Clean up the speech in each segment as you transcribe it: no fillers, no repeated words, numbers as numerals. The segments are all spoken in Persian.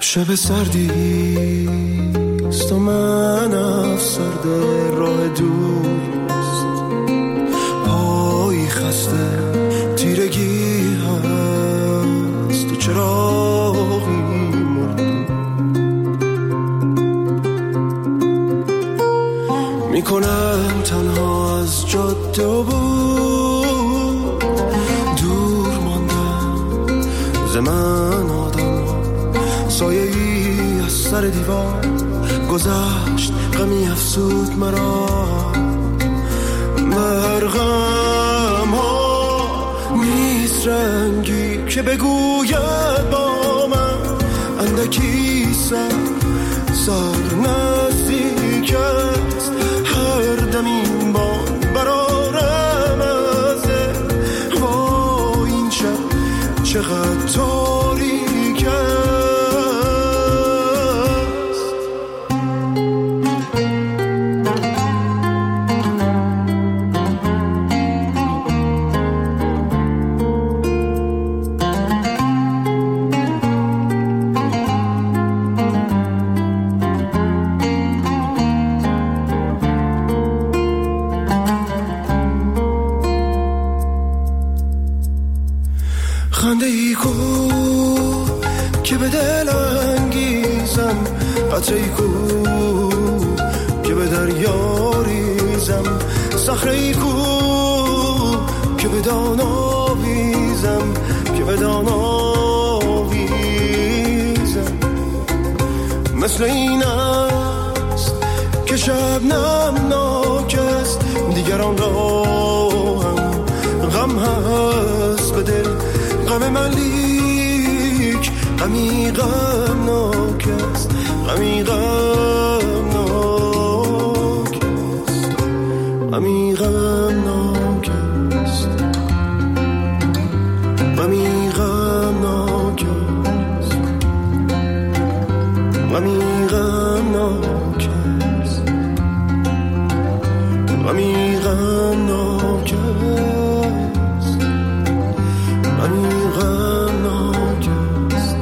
شب سردیست و من افسرده راه دوست، پایی خسته تیرگی هست و چراغی مرده میکنم تنها از جاده و بود دور ماندم ز من آدم سایه ای از سر دیوار گذشت غمی افسود مرا مرغم ها نیست رنگی که بگوید با من اندکی سر نزدیک است هر دم این باد برارم ازه با این شب چقدر تاریک است. خنده ای کو که به دل انگیزم، قطره ای کو که به دریا ریزم، صخره ای کو که به دان آویزم، که به دان آویزم. مثل این است که شبنم ناک است، دیگران را هم غم هست به دل، غم من لیک غمی غمناک است، غمی غمناک است، غمی غمناک است، غمی غمناک است، غمی غمناک است، غمی غمناک است، غمی غمناک است،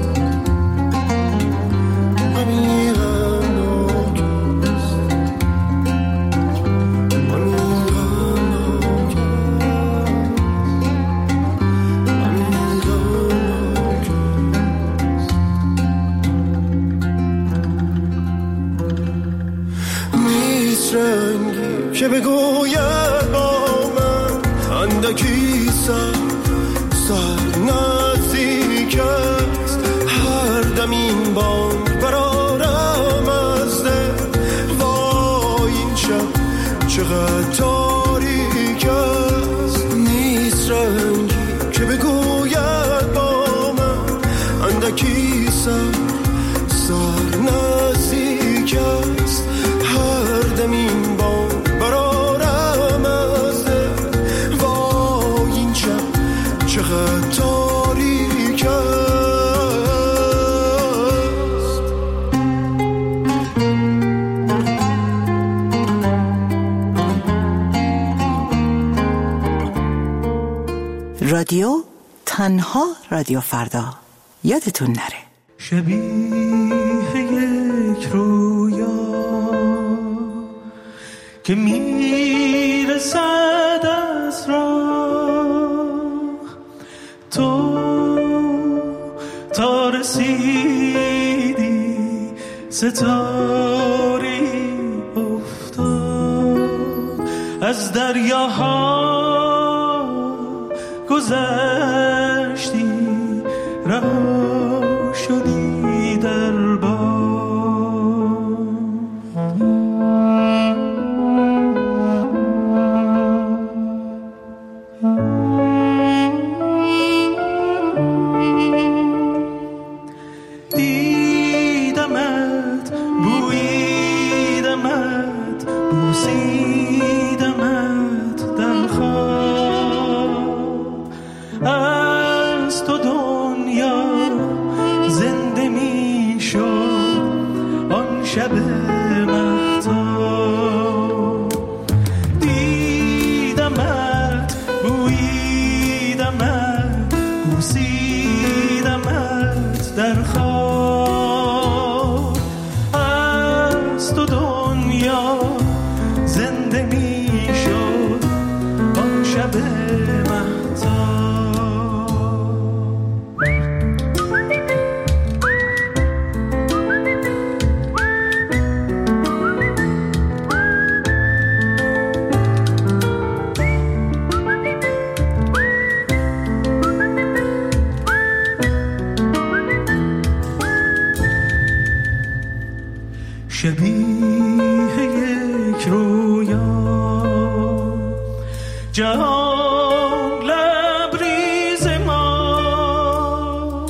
غمی غمناک است، غمی غمناک است. نیست رنگی که بگوید با من اندکی سر نزدیک است هر دم این بانگ برارم از دل وای این شب چقدر تاریک است. نیست رنگی که بگوید با من اندکی سر نزدیک است هر دم این بانگ برارم از دل وای این شب چقدر تاریک است. رادیو تنها رادیو فردا، یادتون نره. شبیه یک رویا که میرسد از راه تو تا رسیدی ستاری افتاد از دریاها گذشتی رها شدی در دیدمت بویدمت بوسیدمت در خواب از تو دنیا زنده می شد آن شب مهتاب دیدمت بویدمت بوسیدمت در خواب شبیه یک رویا. جهان لبریز ما،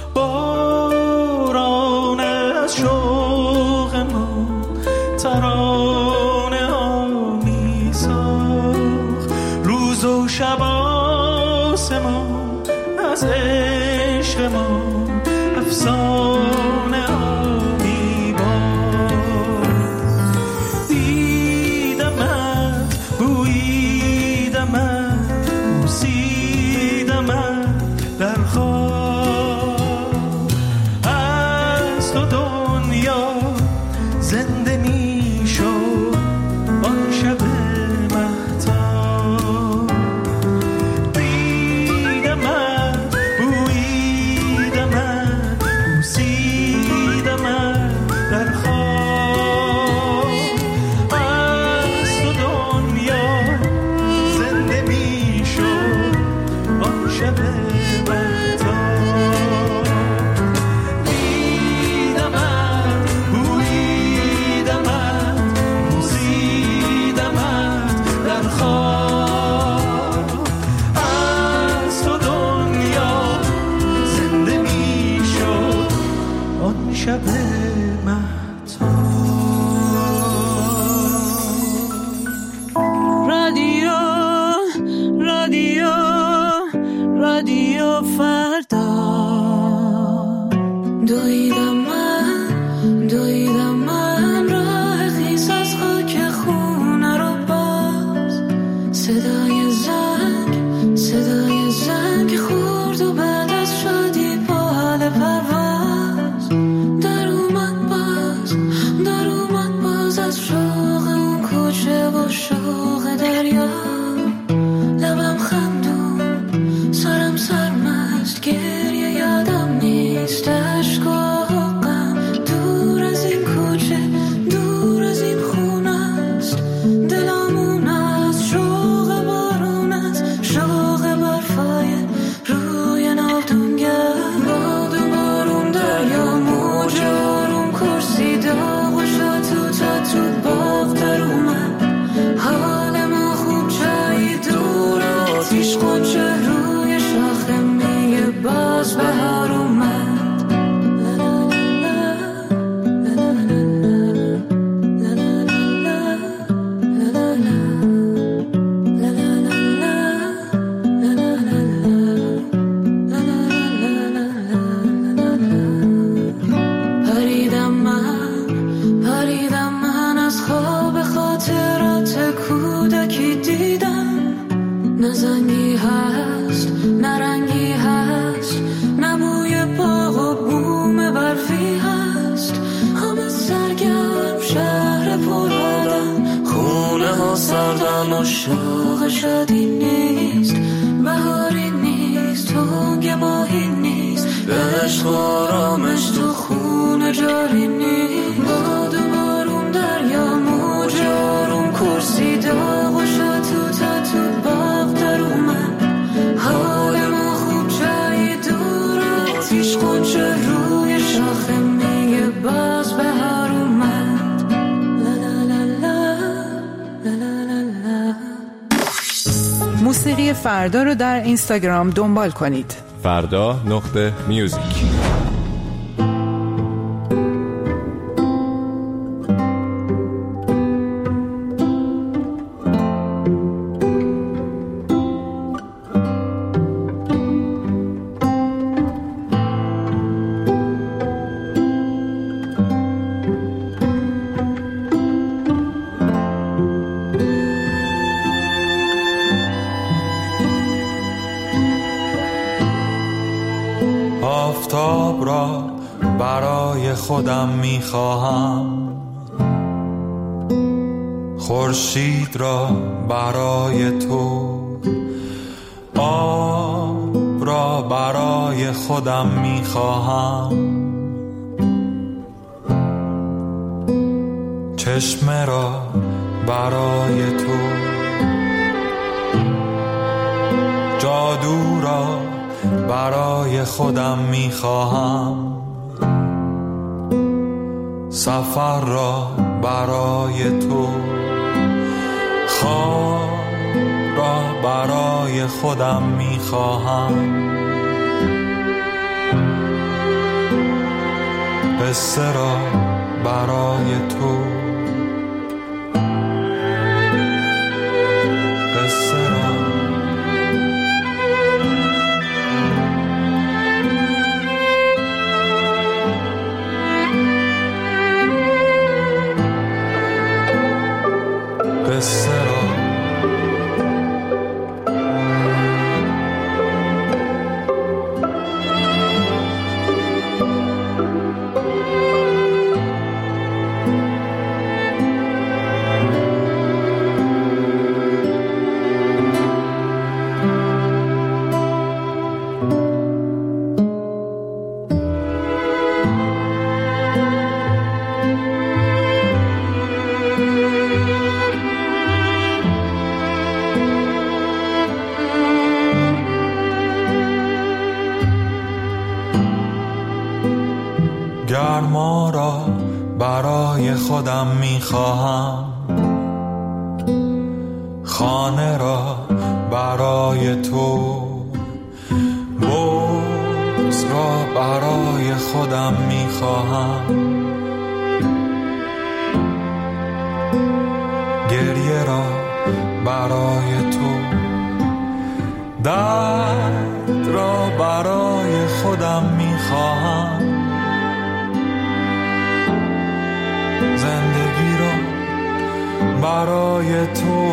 باران از شوق ما، ترانه ها می ساخت. روز و شب آسمان از عشق ما افسانه ها می بارد. دیدمت، بوییدمت، بوسیدمت در خواب. از تو دنیا زنده می شد آن شب مهتاب. دیدمت، بوییدمت، بوسیدمت در خواب. از تو دنیا زنده می شد آن شب مهتاب. دیدمت، بوییدمت، بوسیدمت در خواب. از تو دنیا زنده می شد آن شب مهتاب. رادیو رادیو رادیو فردا. دویدم من راه خیس از خاک خونه رو باز. صدای زنگ خورد و بعد از شادی با حال پرواز. در اومد باز از شوق اون کوچه و شوق دریا. لبم خندون، سرم سرمست، گریه یادم نیست، اشک و غم. دور از این کوچه، دور از این خونه است. دلمون از شوق بارون است، شوق برفای روی ناودونگر. باد و بارون، دریا موج آروم، کرسی داغ و شد تو باغ در اومد. حال ما خوب جایی دور آتیش قنچه روی شاخه میگه باز بهار اومد. پریدم من از خواب خاطرات کودکی. دیدم نه زنگی هست، نه رنگی هست، نه بوی باغ و بوم برفی هست. همه سرگرم، شهر پر آدم، خونه ها سردن و شوق شادی نیست. بهاری نیست، تنگ ماهی نیست، عشق و آرامش تو خونه جاری نیست. باد و بارون، دریا موج آروم، کرسی داغ و شد تو باغ در اومد. حال ما خوب جایی دور آتیش قنچه روی شاخه میگه باز بهار اومد. لا لا لا لا لا لا لا. موسیقی فردا رو در اینستاگرام دنبال کنید. فردا.music. آفتاب را برای خودم میخواهم، خورشید را برای تو، آب را برای خودم میخواهم، چشمه را برای تو، جادو را برای خودم میخواهم، سفر را برای تو، خواب را برای خودم میخواهم، قصه را برای تو، قصه را قصه را گرما را برای خودم میخواهم، خانه را برای تو، بغض را برای خودم میخواهم، گریه را برای تو، درد را برای خودم میخواهم، زندگی را برای تو،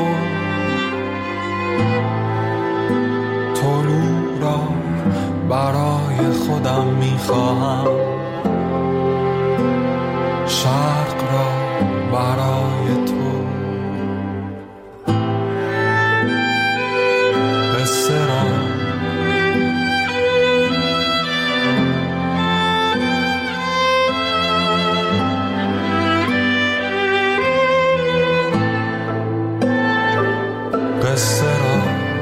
طلوع را برای خودم میخواهم، شرق را برای تو، قصه را قصه را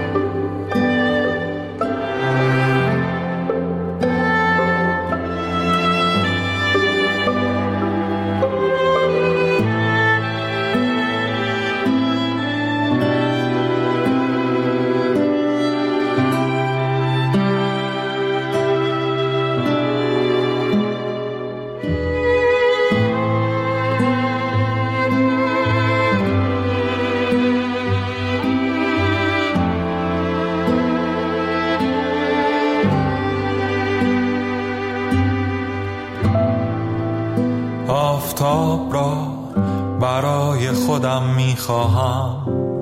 آفتاب را برای خودم میخواهم،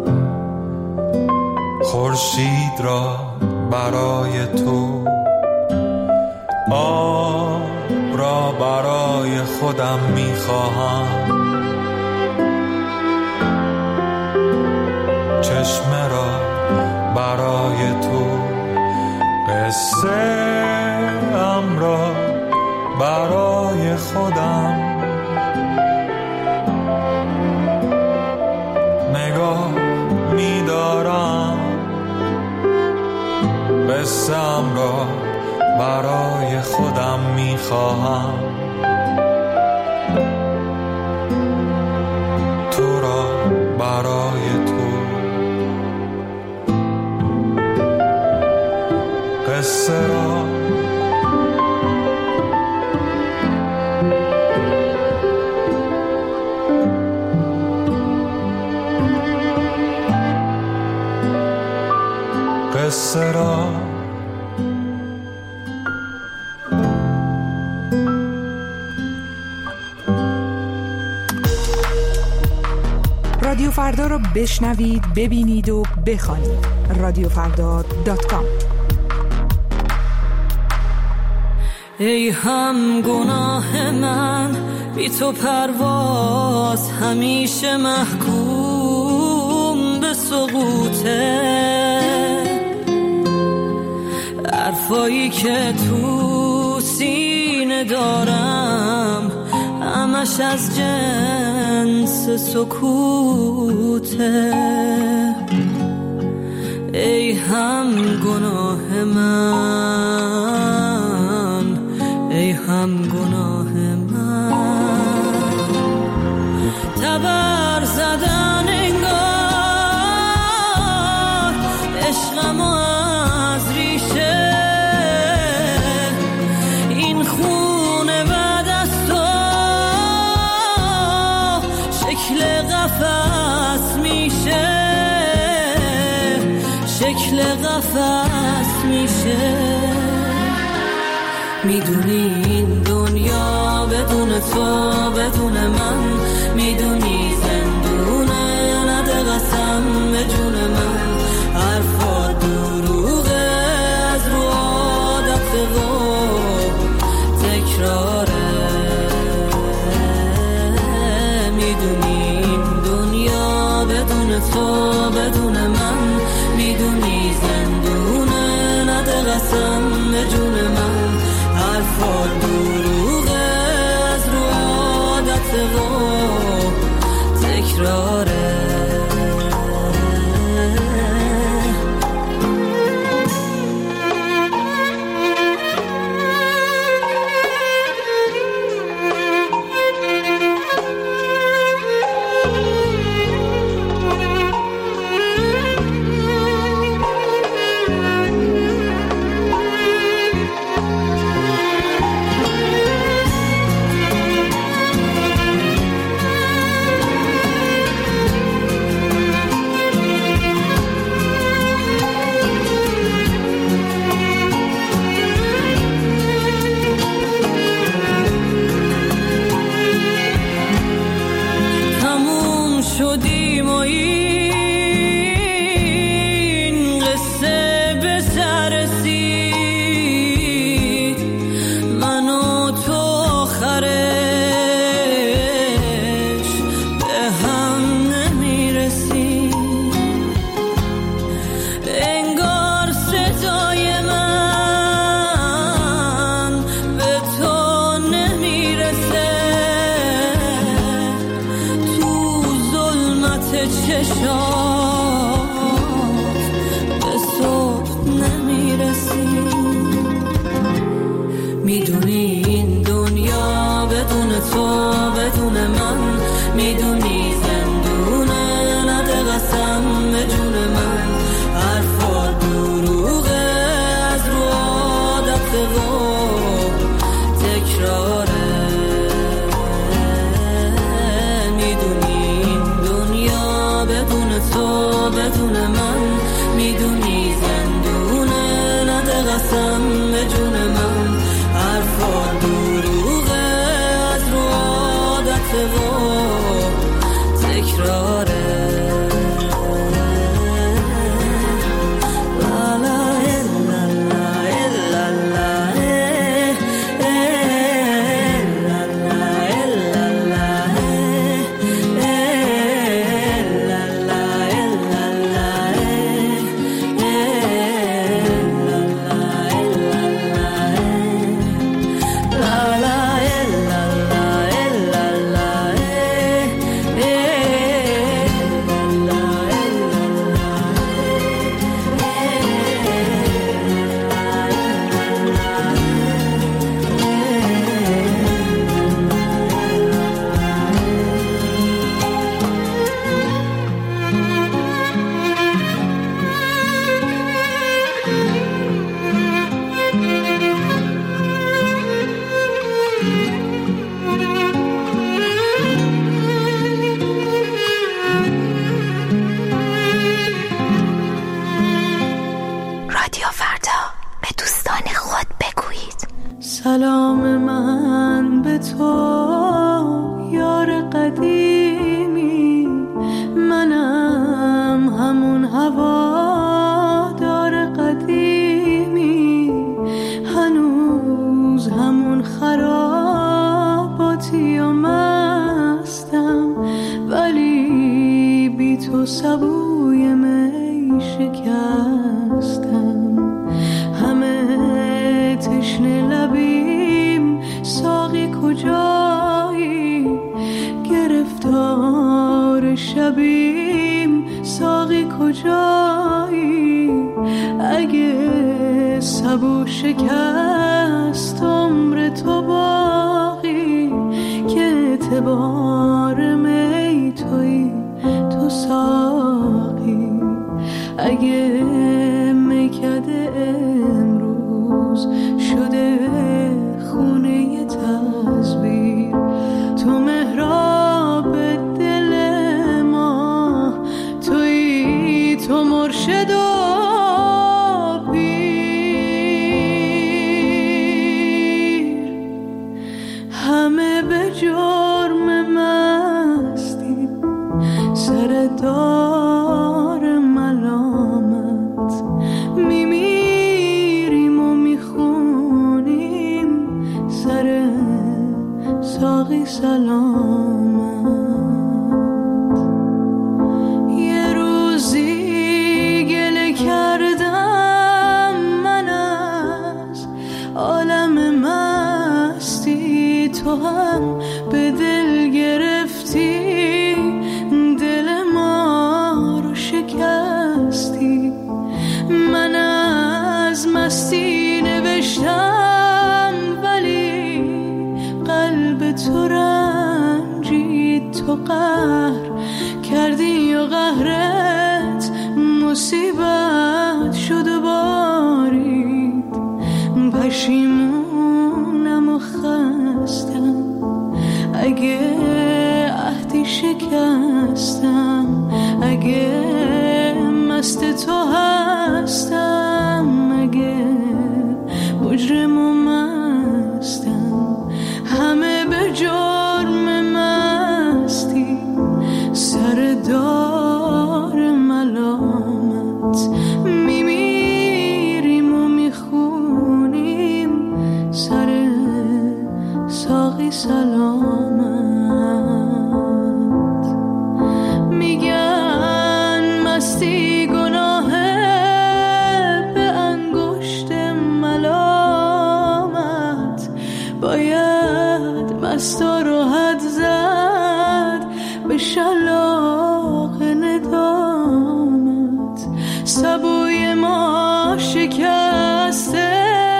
خورشید را برای تو، آب را برای خودم میخواهم، چشمه را برای تو، قصه ام را برای خودم، نگاه می‌دارم قصه‌ام را برای خودم می‌خواهم، تو را برای تو، قصه را قصه را رادیو فردا رو بشنوید، ببینید و بخوانید. رادیوفردا.com. ای هم گناه من، بی تو پرواز همیشه محکوم به سقوطه، حرفایی که تو سینه دارم همش از جنس سکوته. ای هم گناه من، ای هم گناه من. نفس میشه، شکل قفس میشه. میدونی این دنیا بدون تو بدون من، میدونی زندونه، نده قسم به جون من. حرفا دروغه از رو عادت و تکراره. میدونی این دنیا بدون تو بدون من، میدونی زندونه، نده قسم به جون من. حرفا دروغه از رو عادت و تکراره. شدیم و این قصه به سر رسید، من و تو آخرش به هم نمیرسیم. انگار صدای من به تو نمیرسه، چشات به صبح نمیرسی. میدونی این دنیا بدون تو بدون من، میدونی زندونه، نده قسم به جون من. حرفا دروغه از رو عادت و تکراره. تو بدون من، میدونی زندونه، نده قسم به جون من. حرفا دروغه از رو عادت و تکراره. سلام من به تو یار قدیمی، منم همون هوادار قدیمی، هنوز همون خراباتی و مستم، ولی بی تو سبوی می شکستم. همه تشنه لبیم ساقی کجایی، گرفتار شبیم ساقی کجایی. اگه سبو شکست عمر تو باقی، که اعتبار می توی تو ساقی. اگه میکده امروز شده خونه تزویر، تو محراب دل همه به جرم مستی سر دار ملامت میمیریم و میخونیم سر ساقی سلامت. یه روزی گله کردم من از عالم مستی، تو هم به دل گرفتی دل ما رو شکستی. من از مستی نوشتم ولی قلب تو رنجید، تو قهر کردی و قهرت مصیبت شد و بارید. پشیمونم و خستم اگه عهدی شکستم، اگه مست تو هستم، اگه مجرم و مستم. همه به جرم مستی سر دار ملامت میمیریم و میخونیم سر ساقی سلامت. میگن مستی گناهه به انگشت ملامت، باید مستا رو حد زد به شلاق ندامت. سبوی ما شکسته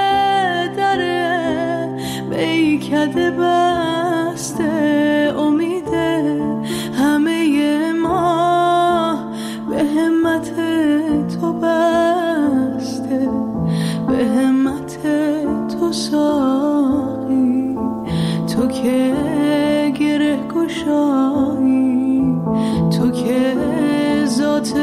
دره بیکده بسته، امیده همه ما به همت تو بسته، به همت تو ساقی، تو که گره گشایی، تو که ذات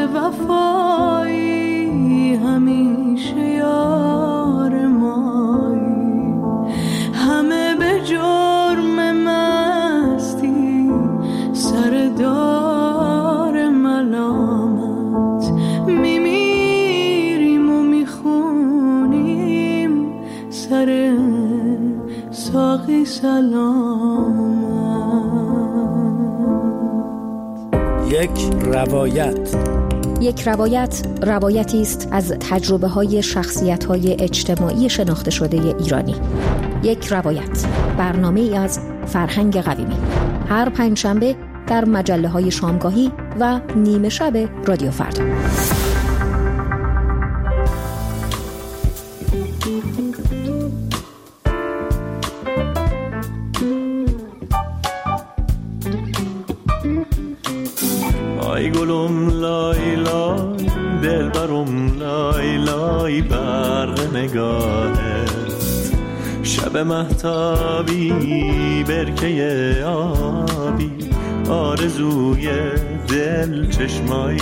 وفایی، همیشه یار مایی. همه به جرم مستی سر دار ملامت میمیریم و میخونیم سر ساقی سلامت. یک روایت روایتی است از تجربه‌های شخصیت‌های اجتماعی شناخته شده ایرانی. یک روایت، برنامه‌ای از فرهنگ قویمی، هر پنجشنبه در مجله‌های شامگاهی و نیمه شب رادیو فردا. ای گلم لای لای دلبرم لای لای برق نگاهت، شب مهتابی برکه آبی، آرزوی دل چشمای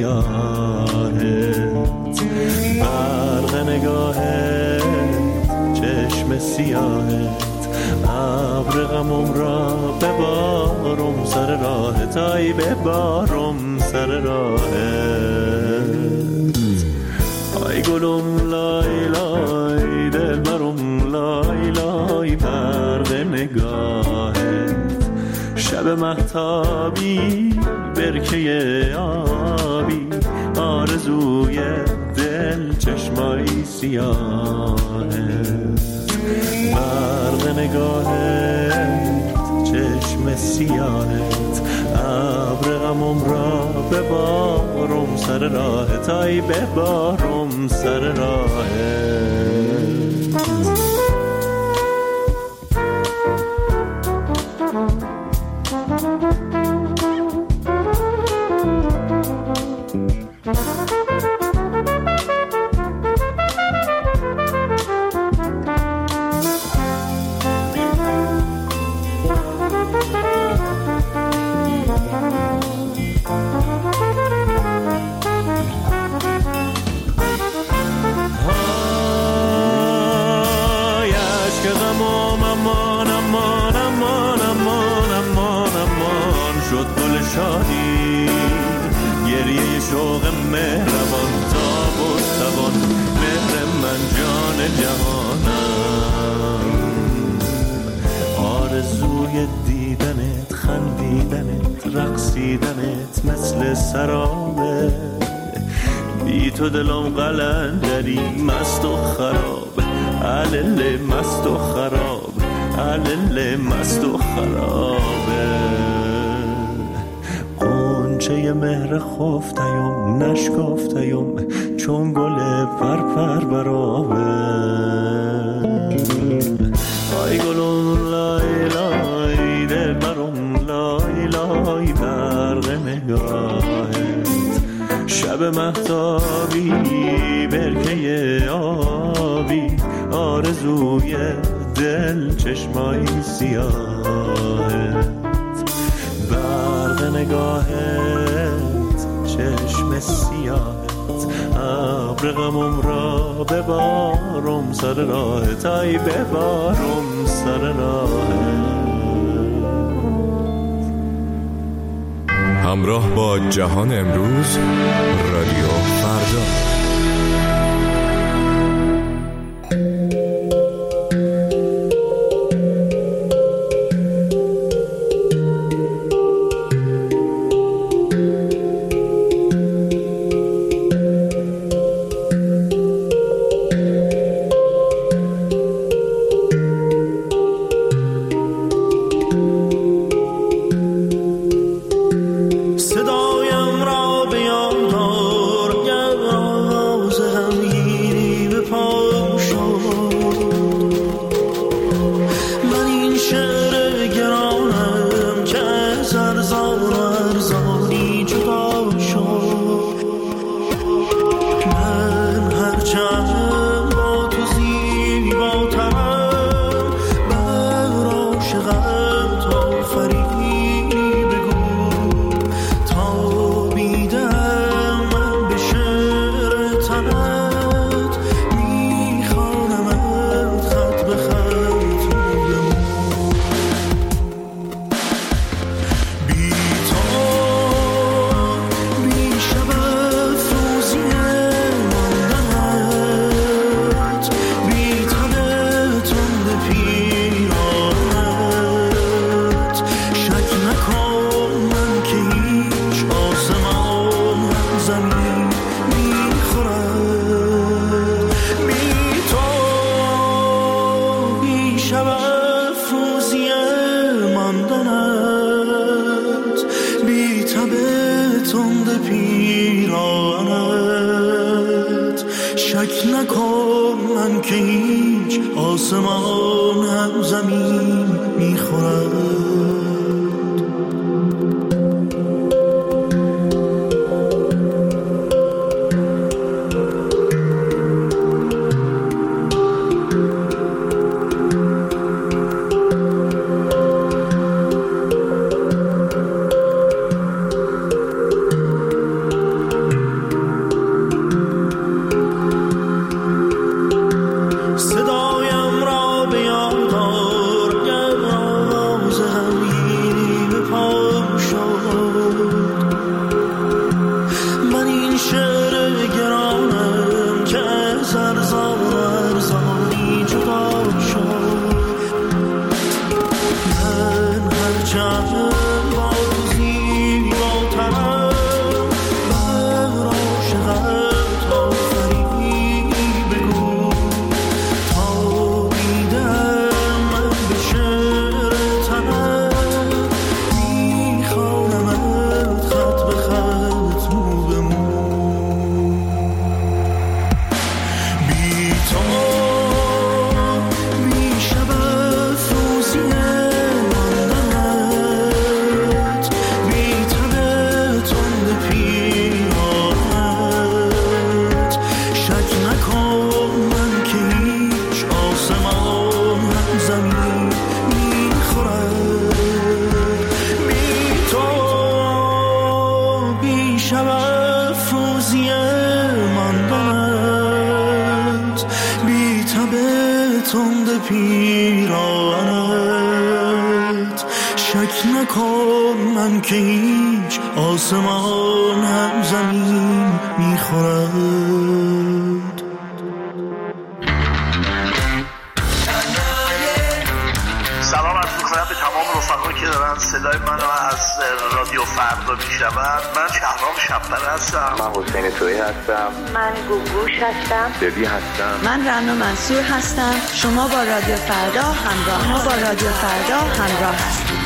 سیاهت، برق نگاهت چشم سیاهت، ابر غمم را ببارم سر راهت، ای ببارم سر راهت. ای گلم لای لای دلبرم لای لای برق نگاهت، شب مهتابی برکه آبی، آرزوی دل چشمای سیاهت، برق نگاهت چشم سیاهت، ابر غمم را ببارم سر راهت، ای ببارم سر راهت. شادی، گریه شوق مهربان، تاب و توان مهر من جان جهانم. آرزوی دیدنت، خندیدنت، رقصیدنت مثل سرابه، بی تو دلم قلندری مست و خراب، علل مست و خراب، علل مست و خرابه. قنچه مهر خفتیم نشکفتیم چون گل پرپر برابه. آی گلون لای لای دل برم لای لای برق نگاهت، شب مهتابی برکه آبی، آرزوی دل چشمایی سیاهت، برق نگاهت چشم سیاهت، ابر غمم را ببارم سر راهت، ای ببارم سر راهت. همراه با جهان امروز، رادیو فردا. شک نکن من که هیچ آسمان هم زمین میخورد. سلام عرض می‌کنم به تمام رفقایی که دارن صدای منو از رادیو فردا میشنون. من شهرام شب‌بر هستم. من حسین تویی هستم. من گوگوش هستم. دبی هستم. من رنا منصور هستم. شما با رادیو فردا همراه هستید.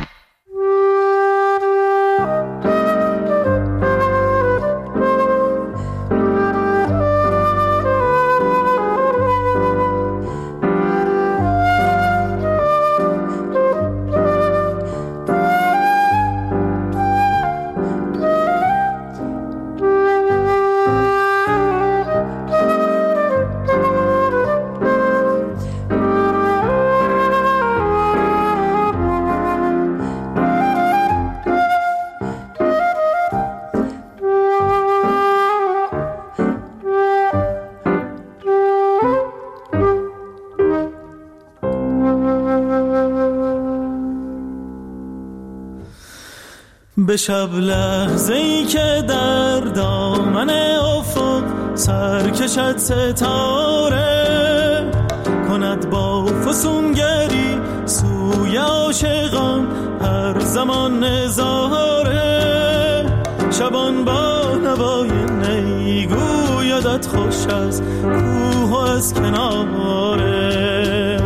به شب لحظه‌ای که در دامن افق سر کشد ستاره، کند با فسونگری سوی عاشقان هر زمان نظاره. شبان با نوای نی گویدت خوش از کوه و از کناره.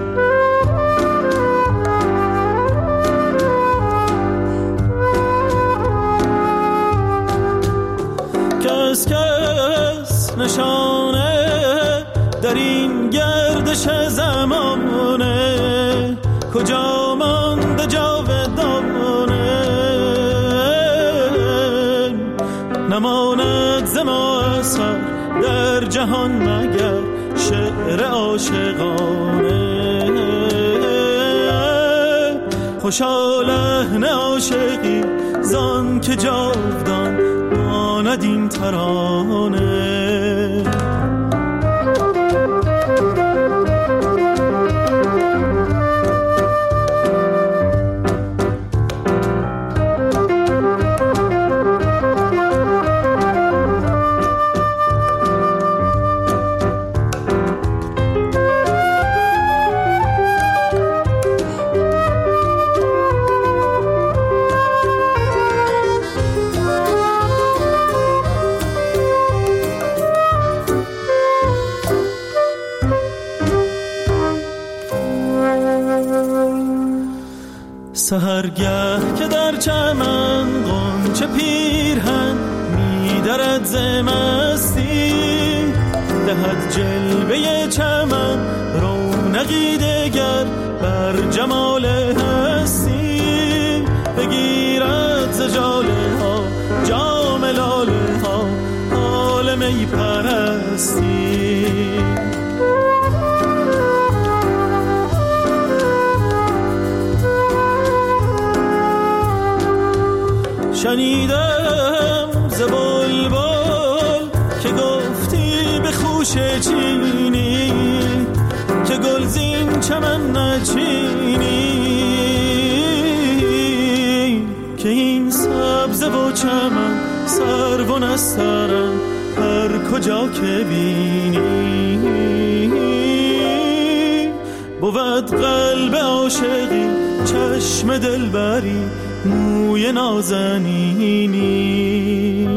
کس نشانه در این گردش زمانه، کجا مانده جاودانه. نماند ز ما اثر در جهان مگر شعر عاشقانه. خوشا لحن عاشقی زان که جاودان ماند این ترانه. سحرگه که در چمن غنچه پیرهن می‌درد ز مستی، دهد جلوه چمن رونقی دگر بر جمال هستی. بگیرد ز ژاله ها جام لاله ها حال می پرستی. شنیدم ز بلبل که گفتی به خوشه چینی، که گلزین چمن نچینی، که این سبزه و چمن سرو و نسترن هر کجا که بینی. بود قلب عاشقی چشم دلبری موی نازنینی.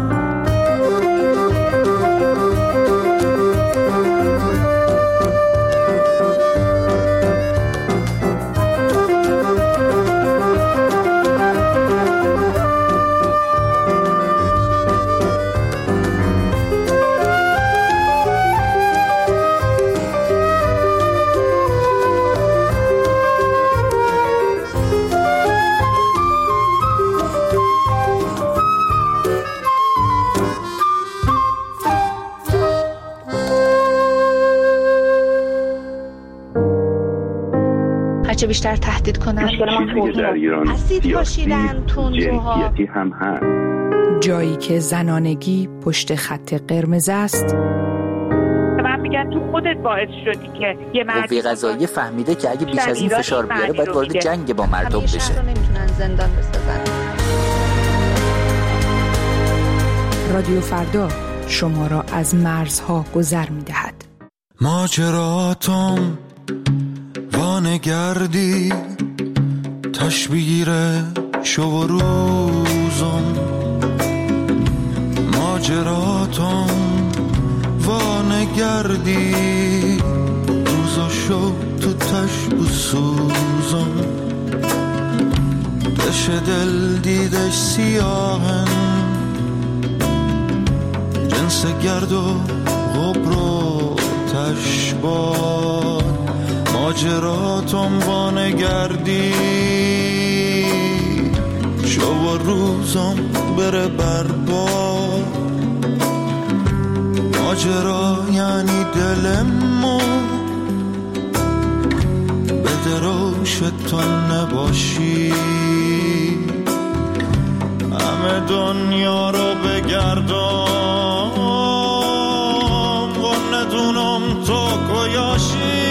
چه بیشتر تهدید کنن. در ایران اسید پاشیدن تندروها هم هست. جایی که زنانگی پشت خط قرمز است. من میگن تو خودت باعث شدی که یه مرد قوه قضاییه فهمیده که اگه بیش از این فشار بیاره باید وارد جنگ با مردم بشه. شهر رو نمیتونن زندان بسازن. رادیو فردا شما را از مرزها گذر می‌دهد. ماجراتم وانگردی تشبیه شو و روزم، ماجراتم وانگردی روز و شو تو تشب و سوزم، دش دل دیدش سیاهن جنس گرد و غبر و تشبار، ماجراتم وانگردی شو و روزم بره بربار، ماجرا یعنی دلمو به دروش تو نباشی، همه دنیا رو بگردم و ندونم تو کجایی.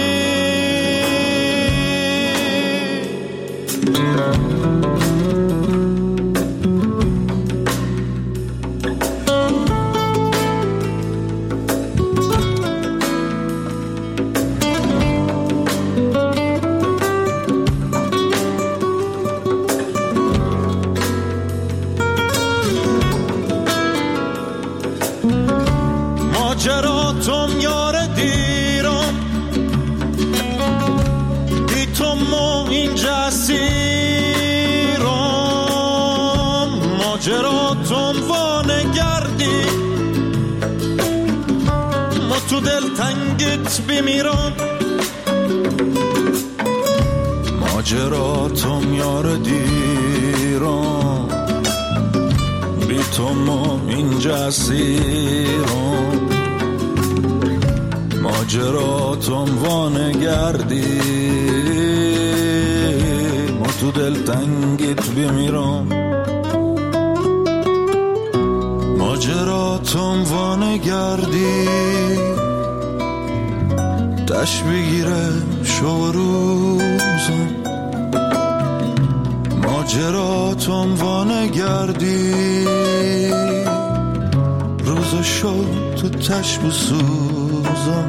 ماجراتم یار دیرم بی تو ما اینجا سیرم، ماجراتم وانگردی ما تو دل تنگت بمیرم، ماجراتم یار دیرم بی تو ما اینجا سیرم، ماجراتم وانگردی ما تو دل تنگت بمیرم، ماجراتم وانگردی دشت بگیره شو روزم، ماجراتم وانگردی روز شو تو تشب و سوزم،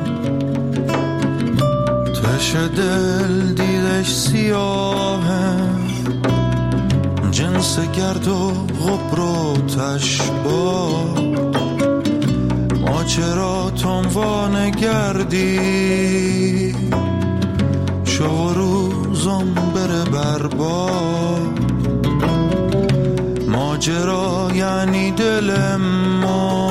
تش دل دیدش سیاهه جنس گرد و غبر و تشبا، ماجراتم وانگردی شو روزم بره برباد، ماجرا یعنی دل ما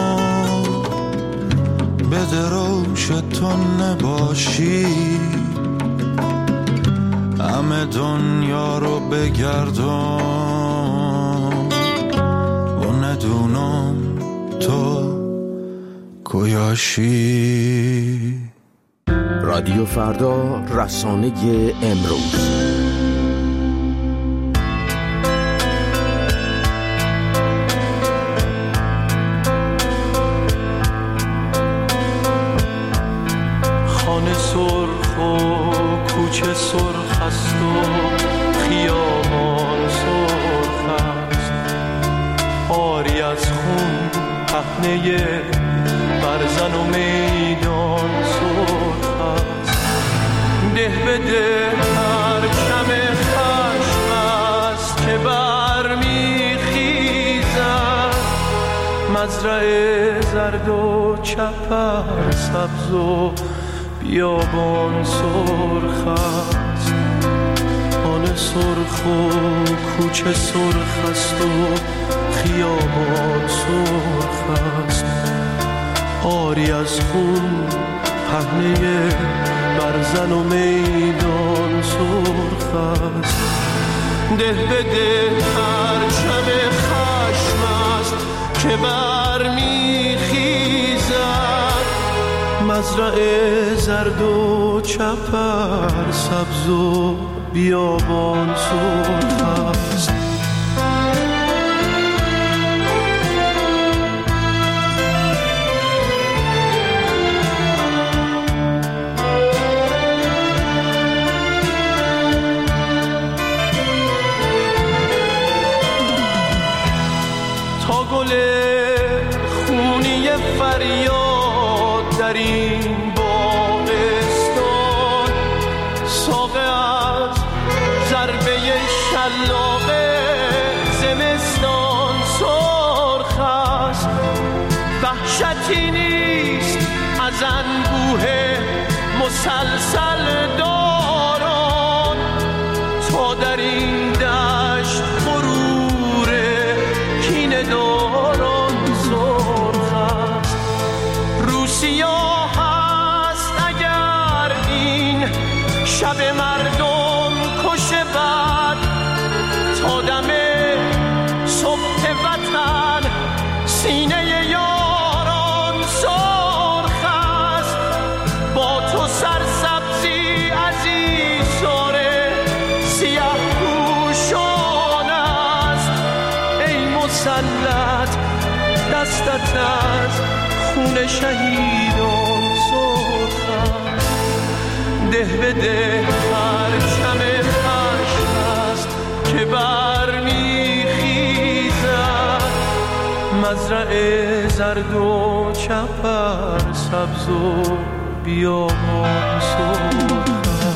به دروش تو نباشی، همه دنیا رو بگردم و ندونم تو کجایی. رادیو فردا، رسانه امروز. خانه سرخ و کوچه سرخ است و خیابان سرخ است، آری از خون پهنه برزن و میدان سرخ است، ده به ده پرچم خشم است که برمیخیزد، مزرعه زرد و چپر سبز و بیابان سرخ است، خانه سرخ و کوچه سرخ است و خیابان سرخ است، آری از خون پهنه برزن و میدان سرخ است، ده به ده پرچم خشم است که برمیخیزد، مزرعه زرد و چپر سبز و بیابان سرخ است. فریاد در این باغستان، ساقه از ضربه شلاق زمستان سرخ است. وحشتی نیست از انبوه مسلسل داران، تا در این دشت غرور کینه داران سرخ است. روسیا هست اگر این شب مردم کش بد، تا دم صبح وطن سینه یاران سرخ است. با تو سرسبزی عزیزان سیاه پوشان است. ای مسلط دستت از خون شهیدان سرخ است. ده به ده پرچم خشم است که برمیخیزد. مزرعه زرد و چپر سبز و بیابان سرخ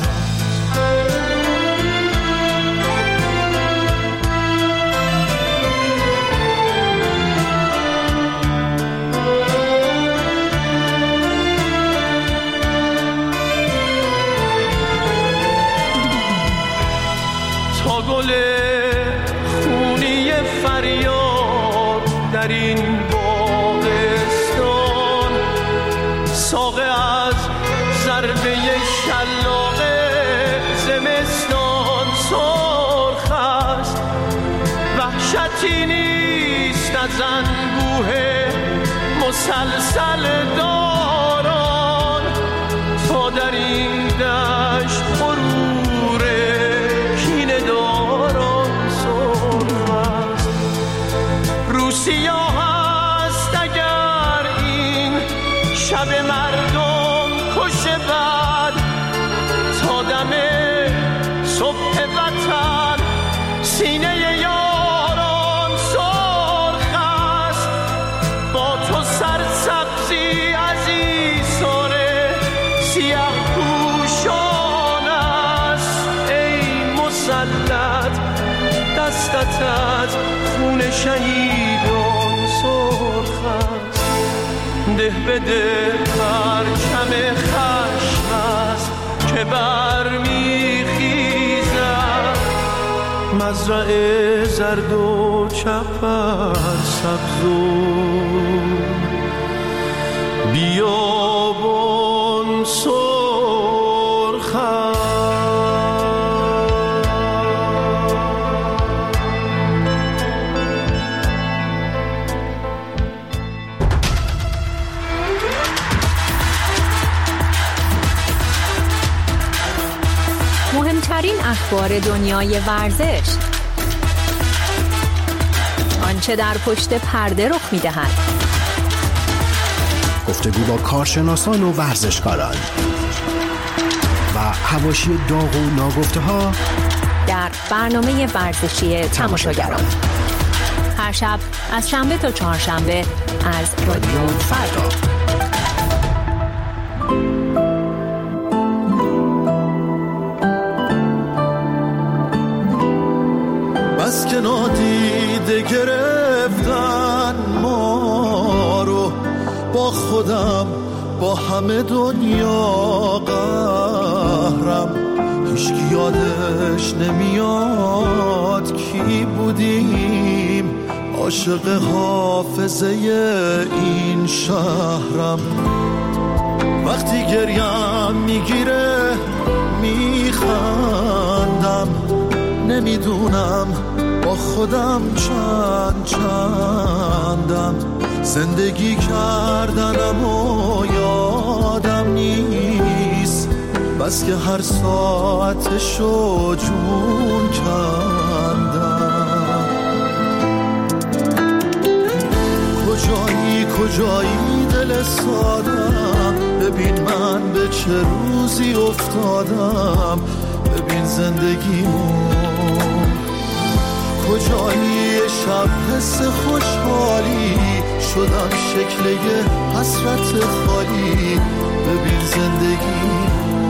تا گل خونی فریاد در این باغستان، ساقه از ضربه شلاق زمستان سرخ است. وحشتی نیست از انبوه مسلسل داران، تا در این دشت غرور کینه داران سرخ است. روسیا هست اگر این شب مردم کش بد، تا دم صبح وطن سینه یاران سرخ است. با تو سرسبزی عزیزان سیاه پوشان است. ای مسلط دستت از خون شهیدان سرخ است. ده به ده پرچم خشم است که برمیخیزد. مزرعه زرد و چپر سبز و بیابان سرخ است. مهمترین اخبار دنیای ورزش، آنچه در پشت پرده رخ می‌دهد، گفتگو با کارشناسان و ورزشکاران و حواشی داغ و ناگفته‌ها در برنامه ورزشی تماشاگران، هر شب از شنبه تا چهارشنبه از رادیو فردا. بس که نادیده گرفتن ما رو، با خودم با همه دنیا قهرم. هیچکی یادش نمیاد کی بودیم، عاشق حافظه این شهرم. وقتی گریم میگیره میخندم، نمیدونم با خودم چندم. زندگی کردنم و یادم نیست، بس که هر ساعتشو جون کندم. کجایی دل سادم، ببین من به چه روزی افتادم. ببین زندگیمون کجایی، شب حس خوشحالی شدم شکل یه حسرت خالی، ببین زندگی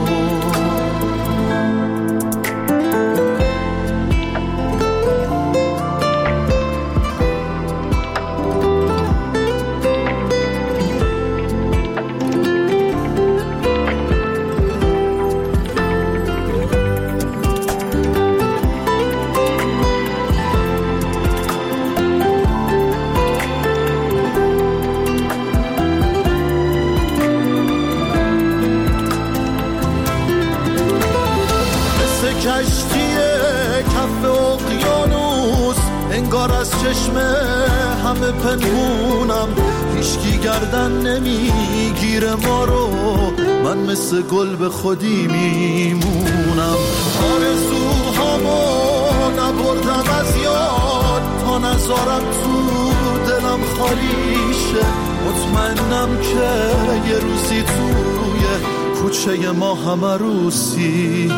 چشمه همه پنهونم، هیچکی گردن نمیگیره ما رو، من مثل گل به خودی میمونم. آرزوهامو نبردم از یاد تا نذارم تو دلم خالی شه، مطمئنم که یه روزی توی کوچه ما همه روسی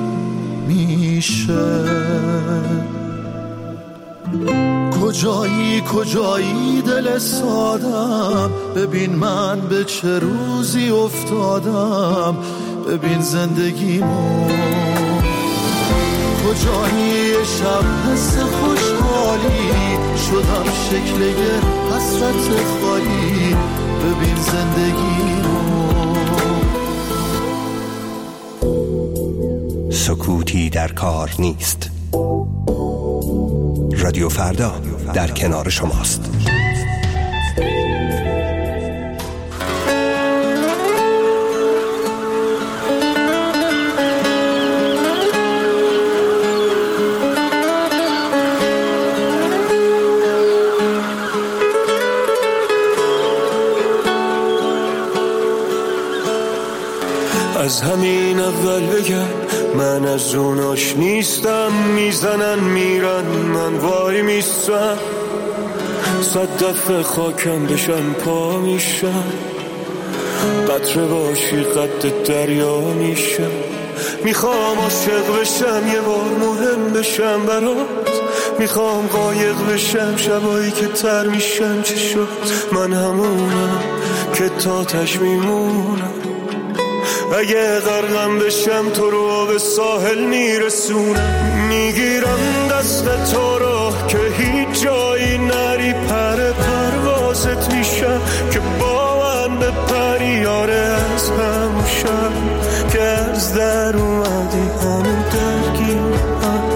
میشه. کجایی دل سادم، ببین من به چه روزی افتادم، ببین زندگیمو. کجایی شب حس خوشحالی، شدم شکل یه حسرت خالی، ببین زندگیمو. سکوتی در کار نیست. رادیو فردا در کنار شماست. از همین اول بگم من از اوناش نیستم، میزنن میرن من وای میستم، 100 دفعه خاکم بشن پا میشم، قطره باشی قد دریا میشم، میخوام عاشق بشم یه بار مهم بشم برات، میخوام قایق بشم شبایی که تر میشم. چی شد من همونم که تاتش میمونم، اگه غرقم بشم تو رو به ساحل میرسونم، میگیرم دست تو رو که هیچ جایی نری، پروازت میشم که با من به پریاره از همون شب که از در اومدی همون درگیرم،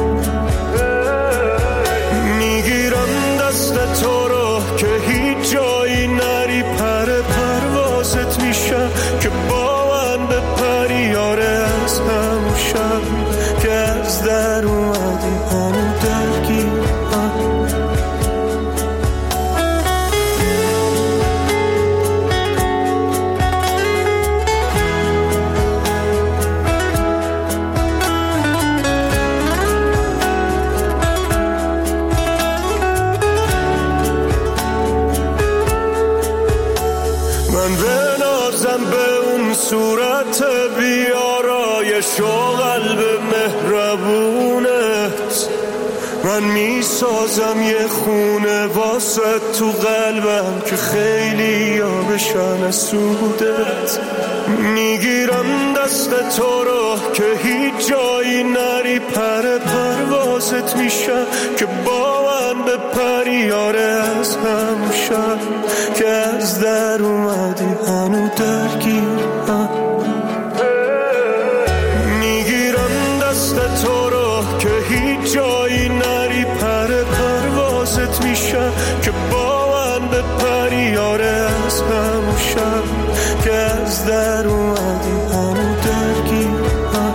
میگیرم دست تو رو که هیچ جایی نری، پروازت میشم که با به پریاره از همون شب که از در اومدی همون درگیرم. من بنازم به اون صورت بیارایش و قلب مهربونت، من میسازم یه خونه واسه تو قلبم که خیلی یا بشن از سودت، میگیرم دست تو رو که هیچ جایی نری، پروازت میشم که با من به پریاره از همون شب که از در اومدی هنو درگیرم، میگیرم دست تو رو که هیچ جایی نری، پروازت میشم که با من به پریاره از همون شب که از در اومدی هنو درگیرم،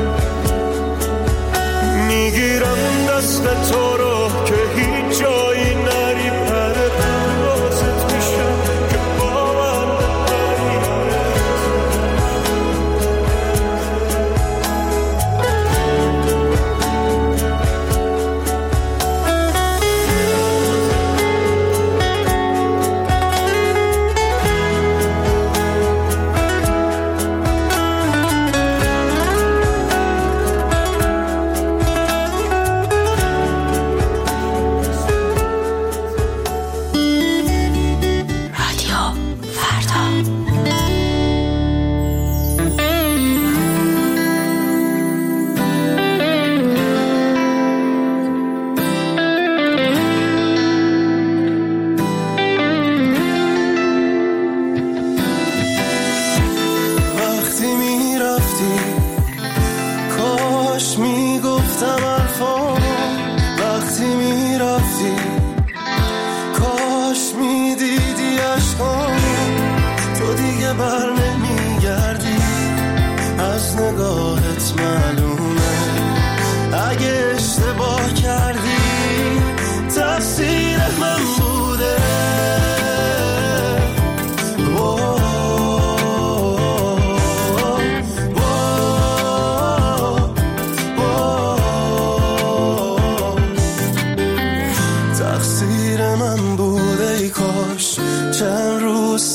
میگیرم دست تو رو که هیچ جایی نری، پروازت میشم که با من به پریاره.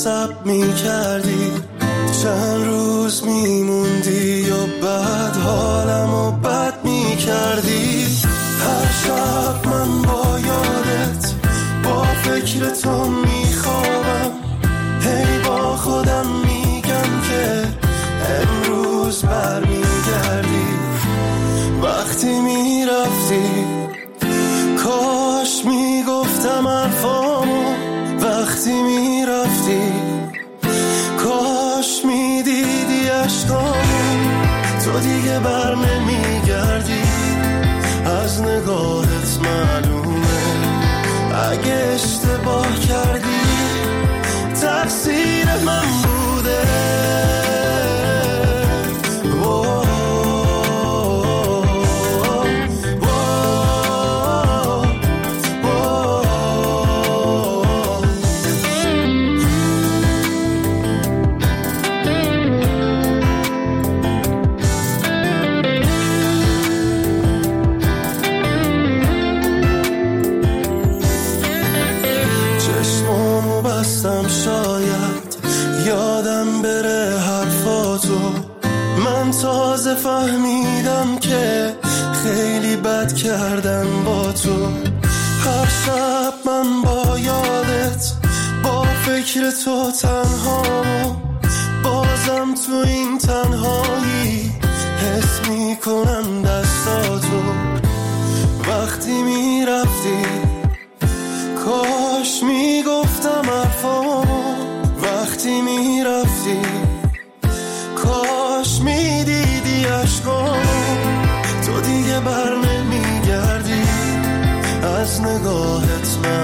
سب می کردی، چند روز می موندی و بعد حالم و بد می کردی. هر شب من با یادت با فکر تو می خوابم، هی با خودم میگم که امروز بر می گردی. وقتی می رفتی کاش می گفتم حرفامو، وقتی می رفتی کاش می دیدی عشقامو. تو دیگه بر نمی گردی، از نگاهت معلومه. اگه اشتباه کردی تقصیر من بوده. تازه فهمیدم که خیلی بد کردم با تو. هر شب من با یادت با فکر تو تنها، بازم تو این تنهایی حس میکنم دستاتو. وقتی میرفتی کاش میگفتم حرفامو، وقتی میرفتی کاش میدیدی عشقامو. تو دیگه بر نمیگردی، از نگاهت